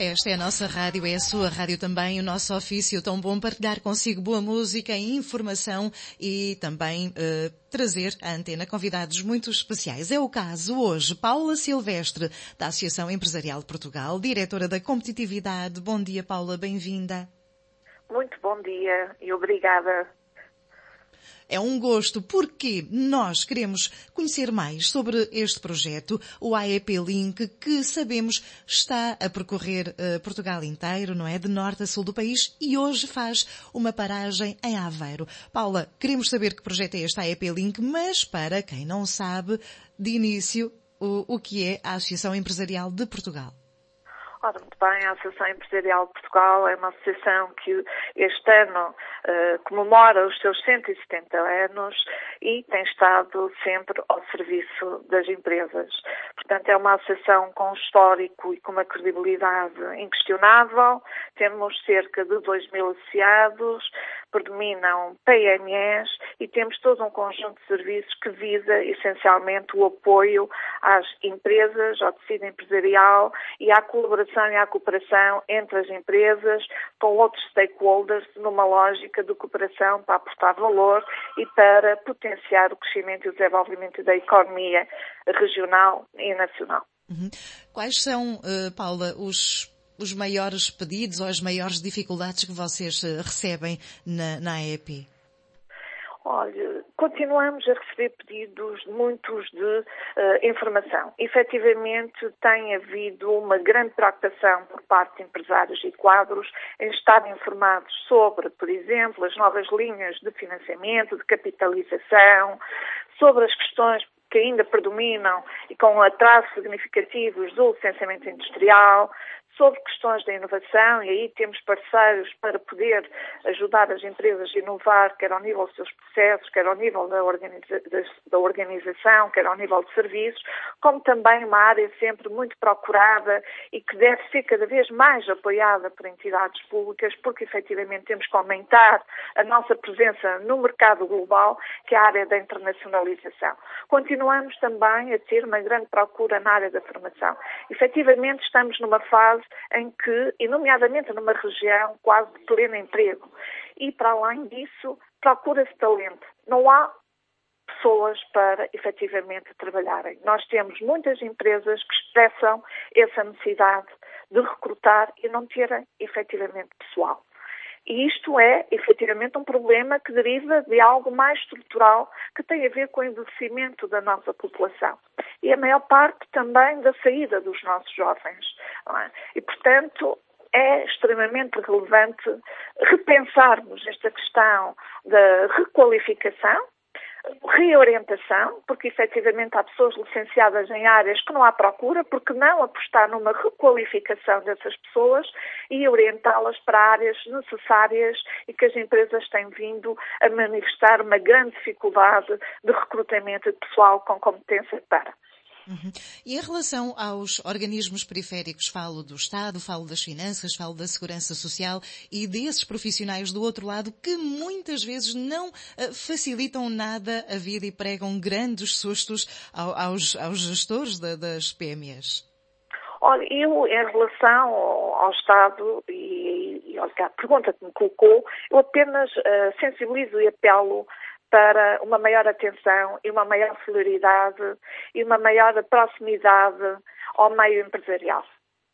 Esta é a nossa rádio, é a sua rádio também, o nosso ofício tão bom partilhar consigo boa música e informação e também trazer à antena convidados muito especiais. É o caso hoje, Paula Silvestre, da Associação Empresarial de Portugal, diretora da Competitividade. Bom dia, Paula, bem-vinda. Muito bom dia e obrigada. É um gosto porque nós queremos conhecer mais sobre este projeto, o AEP Link, que sabemos está a percorrer Portugal inteiro, não é? De norte a sul do país e hoje faz uma paragem em Aveiro. Paula, queremos saber que projeto é este AEP Link, mas para quem não sabe, de início, o que é a Associação Empresarial de Portugal? Ora, muito bem, a Associação Empresarial de Portugal é uma associação que este ano comemora os seus 170 anos e tem estado sempre ao serviço das empresas. Portanto, é uma associação com um histórico e com uma credibilidade inquestionável. Temos cerca de 2.000 associados, predominam PMEs e temos todo um conjunto de serviços que visa essencialmente o apoio às empresas, ao tecido empresarial e à colaboração e à cooperação entre as empresas com outros stakeholders numa lógica de cooperação para aportar valor e para potenciar o crescimento e o desenvolvimento da economia regional e nacional. Quais são, Paula, os maiores pedidos ou as maiores dificuldades que vocês recebem na AEP? Olha, continuamos a receber pedidos muitos de informação. Efetivamente, tem havido uma grande preocupação por parte de empresários e quadros em estar informados sobre, por exemplo, as novas linhas de financiamento, de capitalização, sobre as questões que ainda predominam e com atrasos significativos do licenciamento industrial, sobre questões da inovação, e aí temos parceiros para poder ajudar as empresas a inovar, quer ao nível dos seus processos, quer ao nível da organização, quer ao nível de serviços, como também uma área sempre muito procurada e que deve ser cada vez mais apoiada por entidades públicas, porque efetivamente temos que aumentar a nossa presença no mercado global, que é a área da internacionalização. Continuamos também a ter uma grande procura na área da formação. Efetivamente estamos numa fase em que, e nomeadamente numa região quase de pleno emprego, e para além disso, procura-se talento. Não há pessoas para efetivamente trabalharem. Nós temos muitas empresas que expressam essa necessidade de recrutar e não terem efetivamente pessoal. E isto é, efetivamente, um problema que deriva de algo mais estrutural que tem a ver com o envelhecimento da nossa população. E a maior parte também da saída dos nossos jovens. Não é? E, portanto, é extremamente relevante repensarmos esta questão da requalificação, reorientação, porque efetivamente há pessoas licenciadas em áreas que não há procura, porque não apostar numa requalificação dessas pessoas e orientá-las para áreas necessárias e que as empresas têm vindo a manifestar uma grande dificuldade de recrutamento de pessoal com competência para. E em relação aos organismos periféricos, falo do Estado, falo das finanças, falo da segurança social e desses profissionais do outro lado que muitas vezes não facilitam nada a vida e pregam grandes sustos aos gestores das PMEs. Olha, eu, em relação ao Estado e à pergunta que me colocou, eu apenas sensibilizo e apelo para uma maior atenção e uma maior celeridade e uma maior proximidade ao meio empresarial.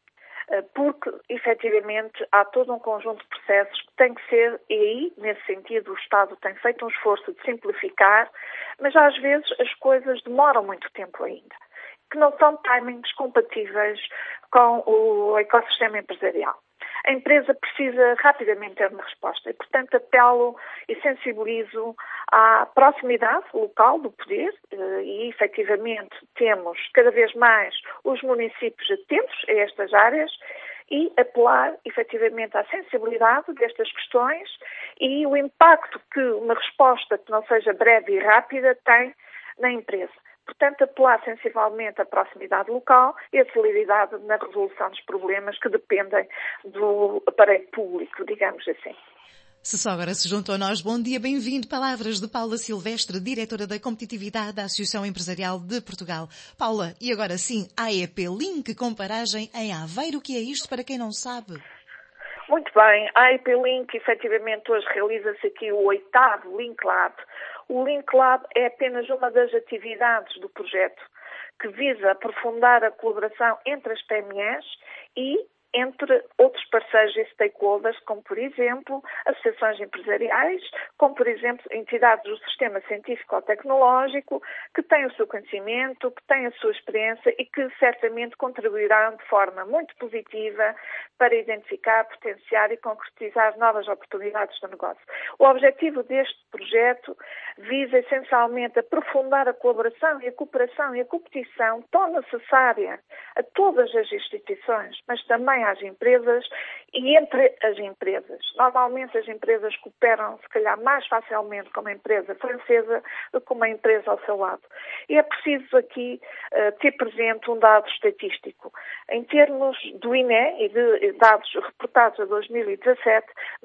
Porque, efetivamente, há todo um conjunto de processos que tem que ser, e aí, nesse sentido, o Estado tem feito um esforço de simplificar, mas às vezes as coisas demoram muito tempo ainda, que não são timings compatíveis com o ecossistema empresarial. A empresa precisa rapidamente ter uma resposta e, portanto, apelo e sensibilizo à proximidade local do poder e, efetivamente, temos cada vez mais os municípios atentos a estas áreas e apelar, efetivamente, à sensibilidade destas questões e o impacto que uma resposta que não seja breve e rápida tem na empresa. Portanto, apelar sensivelmente à proximidade local e à celeridade na resolução dos problemas que dependem do aparelho público, digamos assim. Se só agora se juntou a nós, bom dia, bem-vindo. Palavras de Paula Silvestre, diretora da Competitividade da Associação Empresarial de Portugal. Paula, e agora sim, AEP Link com paragem em Aveiro. O que é isto para quem não sabe? Muito bem, a AEP Link, efetivamente, hoje realiza-se aqui o 8º Link Lab. O Link Lab é apenas uma das atividades do projeto que visa aprofundar a colaboração entre as PMEs e entre outros parceiros e stakeholders, como, por exemplo, associações empresariais, como, por exemplo, entidades do sistema científico-tecnológico, que têm o seu conhecimento, que têm a sua experiência e que certamente contribuirão de forma muito positiva para identificar, potenciar e concretizar novas oportunidades de negócio. O objetivo deste projeto visa essencialmente aprofundar a colaboração e a cooperação e a competição tão necessária a todas as instituições, mas também às empresas e entre as empresas. Normalmente as empresas cooperam, se calhar, mais facilmente com uma empresa francesa do que com uma empresa ao seu lado. E é preciso aqui ter presente um dado estatístico. Em termos do INE e de dados reportados a 2017,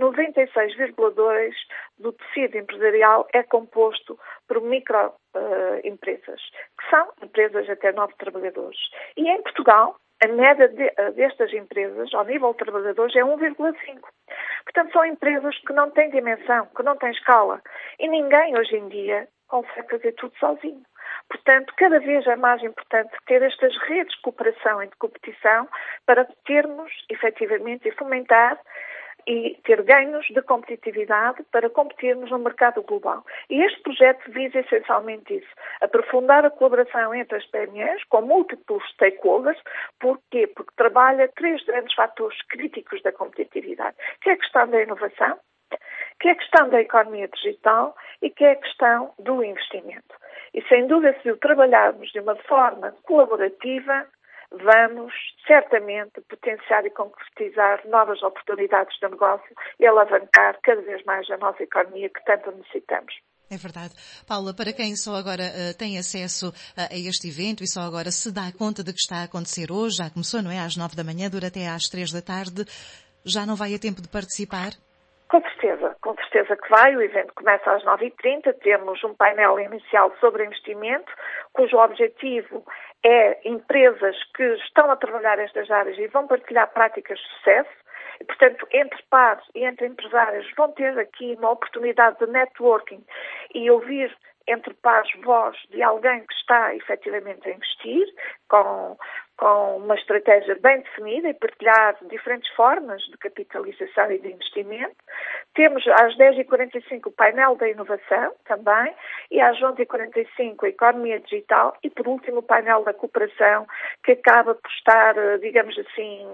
96,2% do tecido empresarial é composto por microempresas, que são empresas até 9 trabalhadores. E em Portugal, a média destas empresas, ao nível de trabalhadores, é 1,5. Portanto, são empresas que não têm dimensão, que não têm escala. E ninguém, hoje em dia, consegue fazer tudo sozinho. Portanto, cada vez é mais importante ter estas redes de cooperação e de competição para termos, efetivamente, e fomentar e ter ganhos de competitividade para competirmos no mercado global. E este projeto visa essencialmente isso, aprofundar a colaboração entre as PMEs com múltiplos stakeholders. Porquê? Porque trabalha 3 grandes fatores críticos da competitividade, que é a questão da inovação, que é a questão da economia digital e que é a questão do investimento. E sem dúvida, se o trabalharmos de uma forma colaborativa, vamos certamente potenciar e concretizar novas oportunidades de negócio e alavancar cada vez mais a nossa economia que tanto necessitamos. É verdade. Paula, para quem só agora tem acesso a este evento e só agora se dá conta de que está a acontecer hoje, já começou, não é? Às 9 da manhã, dura até às 3 da tarde, já não vai a tempo de participar? Com certeza que vai. O evento começa às 9h30, temos um painel inicial sobre investimento, cujo objetivo é empresas que estão a trabalhar estas áreas e vão partilhar práticas de sucesso. E, portanto, entre pares e entre empresários vão ter aqui uma oportunidade de networking e ouvir entre pares voz de alguém que está efetivamente a investir, com uma estratégia bem definida e partilhar diferentes formas de capitalização e de investimento. Temos às 10h45 o painel da inovação também e às 11h45 a economia digital e, por último, o painel da cooperação, que acaba por estar, digamos assim,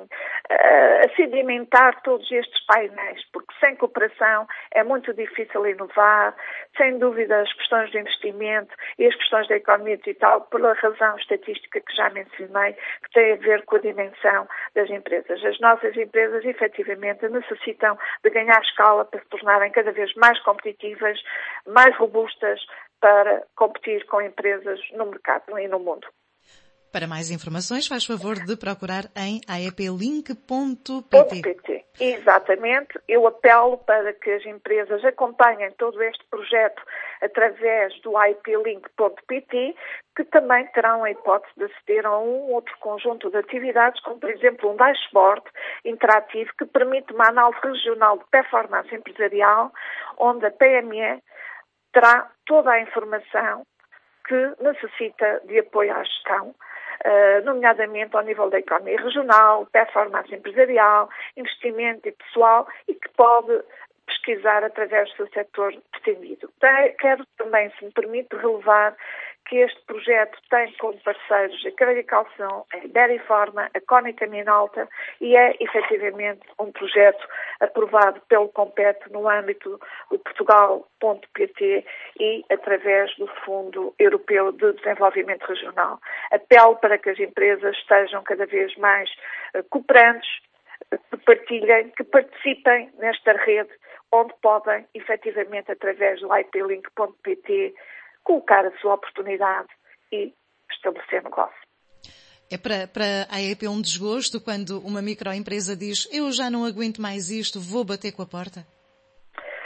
a sedimentar todos estes painéis, porque sem cooperação é muito difícil inovar, sem dúvida as questões de investimento e as questões da economia digital, pela razão estatística que já mencionei, que tem a ver com a dimensão das empresas. As nossas empresas, efetivamente, necessitam de ganhar escala para se tornarem cada vez mais competitivas, mais robustas para competir com empresas no mercado e no mundo. Para mais informações, faz favor de procurar em aeplink.pt. Exatamente. Eu apelo para que as empresas acompanhem todo este projeto através do aeplink.pt, que também terão a hipótese de aceder a um outro conjunto de atividades, como, por exemplo, um dashboard interativo que permite uma análise regional de performance empresarial, onde a PME terá toda a informação que necessita de apoio à gestão, nomeadamente ao nível da economia regional, performance empresarial, investimento e pessoal, e que pode pesquisar através do seu setor pretendido. Quero também, se me permite, relevar que este projeto tem como parceiros a Crédito Calção, a Iberiforma, a Cónica Minolta e é efetivamente um projeto aprovado pelo Compete no âmbito do Portugal.pt e através do Fundo Europeu de Desenvolvimento Regional. Apelo para que as empresas estejam cada vez mais cooperantes, que partilhem, que participem nesta rede, onde podem, efetivamente, através do aeplink.pt, colocar a sua oportunidade e estabelecer negócio. É para a AEP um desgosto quando uma microempresa diz: eu já não aguento mais isto, vou bater com a porta?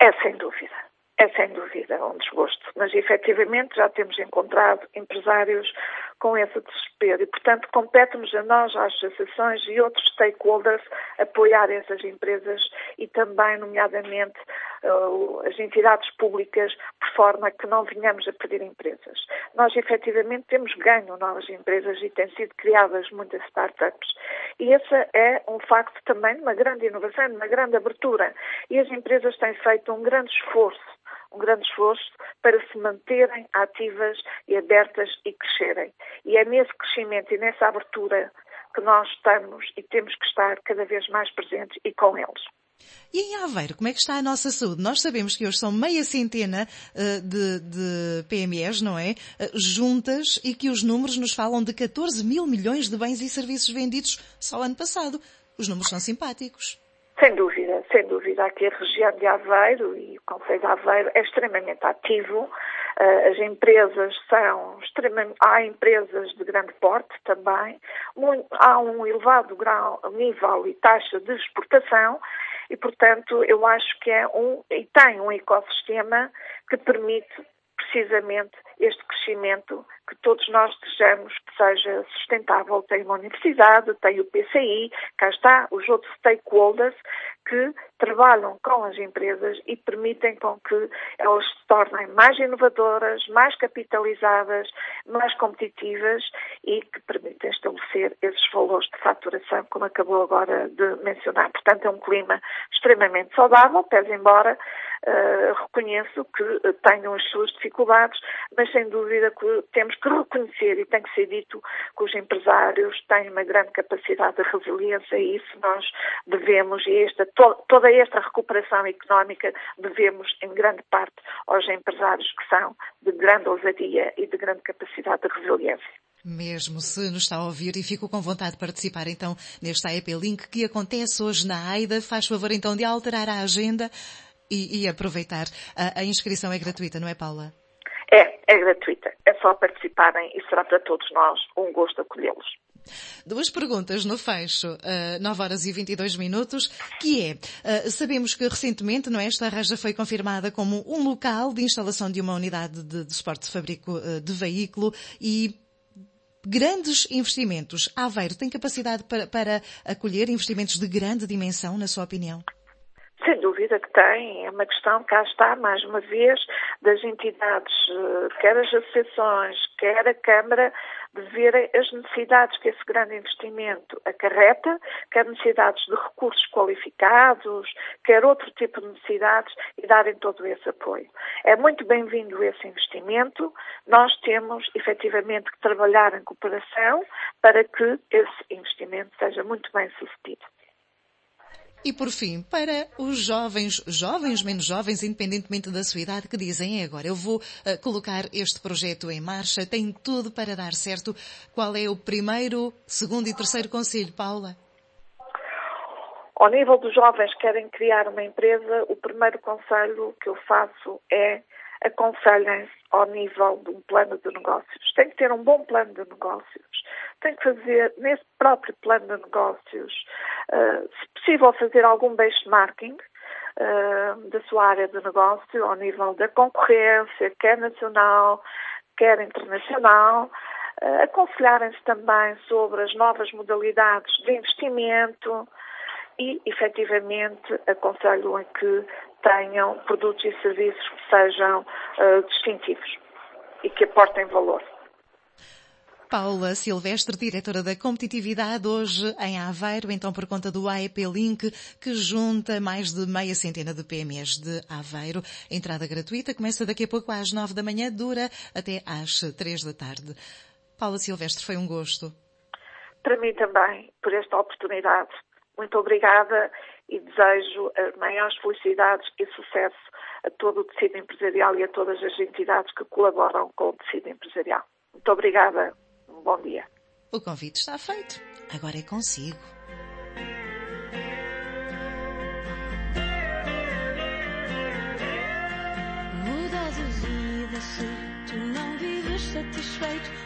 É sem dúvida um desgosto, mas efetivamente já temos encontrado empresários com esse desespero e, portanto, compete-nos a nós, às associações e outros stakeholders, apoiar essas empresas e também, nomeadamente, as entidades públicas, por forma que não venhamos a perder empresas. Nós, efetivamente, temos ganho novas empresas e têm sido criadas muitas startups. E esse é um facto também de uma grande inovação, de uma grande abertura. E as empresas têm feito um grande esforço para se manterem ativas e abertas e crescerem. E é nesse crescimento e nessa abertura que nós estamos e temos que estar cada vez mais presentes e com eles. E em Aveiro, como é que está a nossa saúde? Nós sabemos que hoje são meia centena de PMEs, não é? Juntas, e que os números nos falam de 14 mil milhões de bens e serviços vendidos só ano passado. Os números são simpáticos. Sem dúvida. Aqui a região de Aveiro e o concelho de Aveiro é extremamente ativo. As empresas há empresas de grande porte também. Há um elevado nível e taxa de exportação e, portanto, eu acho que tem um ecossistema que permite precisamente este crescimento que todos nós desejamos que seja sustentável. Tem uma universidade, tem o PCI, cá está os outros stakeholders que trabalham com as empresas e permitem com que elas se tornem mais inovadoras, mais capitalizadas, mais competitivas e que permitem estabelecer esses valores de faturação, como acabou agora de mencionar. Portanto, é um clima extremamente saudável, pese embora reconheço que tenham as suas dificuldades, mas sem dúvida que temos que reconhecer e tem que ser dito que os empresários têm uma grande capacidade de resiliência e isso nós devemos, e toda esta recuperação económica devemos em grande parte aos empresários que são de grande ousadia e de grande capacidade de resiliência. Mesmo se nos está a ouvir e fico com vontade de participar então neste AEP Link que acontece hoje na AIDA, faz favor então de alterar a agenda e aproveitar. A inscrição é gratuita, não é, Paula? É gratuita. É só participarem e será para todos nós um gosto acolhê-los. Duas perguntas no fecho, 9 horas e 22 minutos, que sabemos que recentemente, não é, esta Arraja foi confirmada como um local de instalação de uma unidade de suporte de fabrico de veículo e grandes investimentos. Aveiro tem capacidade para acolher investimentos de grande dimensão, na sua opinião? Sem dúvida que tem, é uma questão, cá está, mais uma vez, das entidades, quer as associações, quer a Câmara, de verem as necessidades que esse grande investimento acarreta, quer necessidades de recursos qualificados, quer outro tipo de necessidades e darem todo esse apoio. É muito bem-vindo esse investimento, nós temos efetivamente que trabalhar em cooperação para que esse investimento seja muito bem sucedido. E por fim, para os jovens, menos jovens, independentemente da sua idade, que dizem agora eu vou colocar este projeto em marcha, tem tudo para dar certo. Qual é o primeiro, segundo e terceiro conselho, Paula? Ao nível dos jovens que querem criar uma empresa, o primeiro conselho que eu faço é aconselhem-se ao nível de um plano de negócios. Tem que ter um bom plano de negócios. Tem que fazer, nesse próprio plano de negócios, se possível, fazer algum benchmarking da sua área de negócio ao nível da concorrência, quer nacional, quer internacional. Aconselharem-se também sobre as novas modalidades de investimento e, efetivamente, aconselho que tenham produtos e serviços que sejam distintivos e que aportem valor. Paula Silvestre, diretora da Competitividade, hoje em Aveiro, então por conta do AEP Link, que junta mais de meia centena de PMEs de Aveiro. Entrada gratuita, começa daqui a pouco às 9 da manhã, dura até às 3 da tarde. Paula Silvestre, foi um gosto. Para mim também, por esta oportunidade. Muito obrigada e desejo as maiores felicidades e sucesso a todo o tecido empresarial e a todas as entidades que colaboram com o tecido empresarial. Muito obrigada. Um bom dia. O convite está feito. Agora é consigo. Mudas a vida se tu não vives satisfeito.